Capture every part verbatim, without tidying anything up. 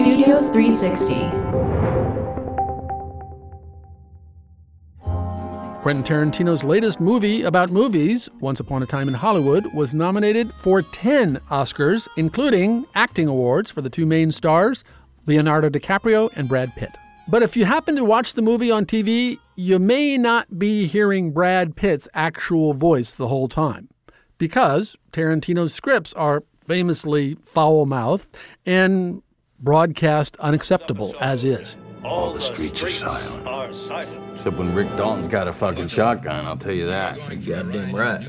Studio three sixty. Quentin Tarantino's latest movie about movies, Once Upon a Time in Hollywood, was nominated for ten Oscars, including acting awards for the two main stars, Leonardo DiCaprio and Brad Pitt. But if you happen to watch the movie on T V, you may not be hearing Brad Pitt's actual voice the whole time, because Tarantino's scripts are famously foul-mouthed and broadcast unacceptable as is. All the streets are silent. Except when Rick Dalton's got a fucking shotgun, I'll tell you that. You're goddamn right.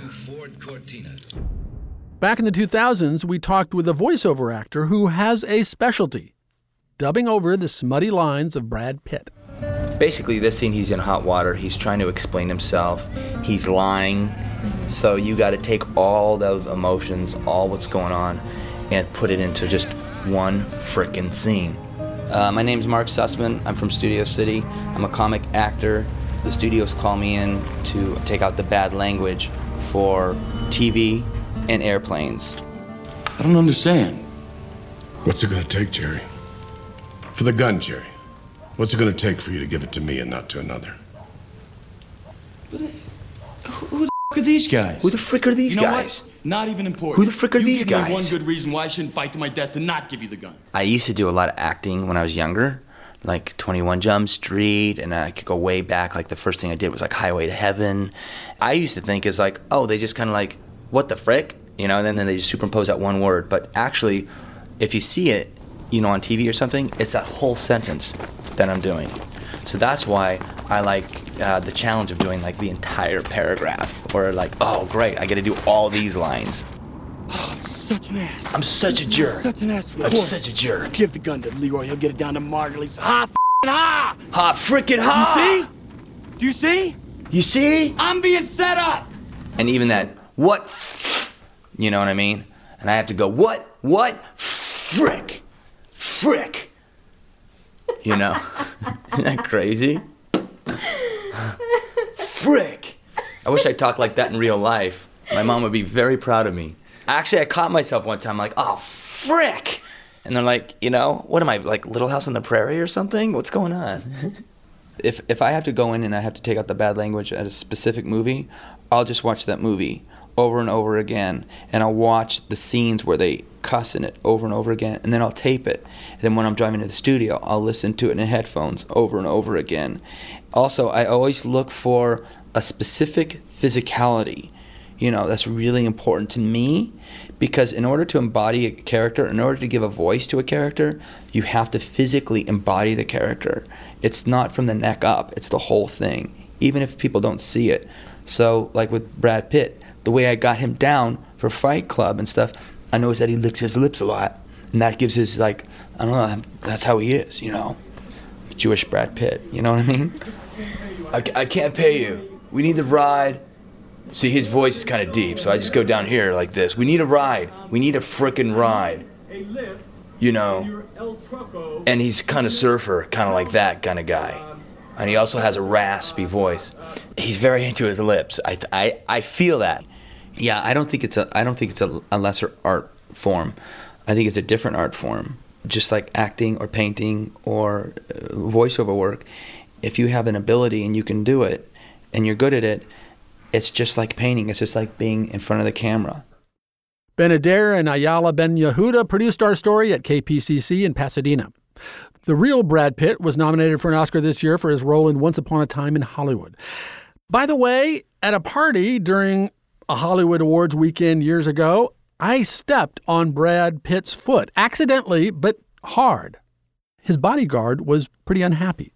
Back in the two thousands, we talked with a voiceover actor who has a specialty, dubbing over the smutty lines of Brad Pitt. Basically, this scene, he's in hot water. He's trying to explain himself. He's lying. So you got to take all those emotions, all what's going on, and put it into just one frickin' scene. Uh, my name's Mark Sussman. I'm from Studio City. I'm a comic actor. The studios call me in to take out the bad language for T V and airplanes. I don't understand. What's it gonna take, Jerry? For the gun, Jerry. What's it gonna take for you to give it to me and not to another? Who the f*** are these guys? Who the frick are these you know guys? What? Not even important. Who the frick are you these give guys? Me one good reason why I shouldn't fight to my death to not give you the gun. I used to do a lot of acting when I was younger, like twenty-one Jump Street, and I could go way back. Like the first thing I did was like Highway to Heaven. I used to think is like, oh, they just kind of like, what the frick? You know, and then, then they just superimpose that one word. But actually, if you see it, you know, on T V or something, it's that whole sentence that I'm doing. So that's why I like uh, the challenge of doing like the entire paragraph, or like, oh great, I get to do all these lines. Oh, I'm such an ass. I'm such a jerk. Such an ass. I'm such a jerk. Give the gun to Leroy. He'll get it down to Margulies. Ha, f***ing ha! Ha, frickin' ha! You see? Do you see? You see? I'm being set up. And even that, what? You know what I mean? And I have to go, what? What? Frick. Frick. You know? Isn't that crazy? Frick. I wish I talked like that in real life. My mom would be very proud of me. Actually, I caught myself one time like, oh, frick. And they're like, you know, what am I, like Little House on the Prairie or something? What's going on? if if I have to go in and I have to take out the bad language at a specific movie, I'll just watch that movie over and over again. And I'll watch the scenes where they cuss in it over and over again. And then I'll tape it. And then when I'm driving to the studio, I'll listen to it in headphones over and over again. Also, I always look for a specific physicality. You know, that's really important to me, because in order to embody a character, in order to give a voice to a character, you have to physically embody the character. It's not from the neck up, it's the whole thing, even if people don't see it. So, like with Brad Pitt, the way I got him down for Fight Club and stuff, I noticed that he licks his lips a lot, and that gives his, like, I don't know, that's how he is, you know, Jewish Brad Pitt, you know what I mean? I, I can't pay you. We need the ride. See, his voice is kind of deep, so I just go down here like this. We need a ride. We need a frickin' ride. You know? And he's kind of surfer, kind of like that kind of guy. And he also has a raspy voice. He's very into his lips. I, I, I feel that. Yeah, I don't think it's a I don't think it's a, a lesser art form. I think it's a different art form. Just like acting or painting or uh, voiceover work. If you have an ability and you can do it and you're good at it, it's just like painting. It's just like being in front of the camera. Ben Adair and Ayala Ben Yehuda produced our story at K P C C in Pasadena. The real Brad Pitt was nominated for an Oscar this year for his role in Once Upon a Time in Hollywood. By the way, at a party during a Hollywood Awards weekend years ago, I stepped on Brad Pitt's foot, accidentally, but hard. His bodyguard was pretty unhappy.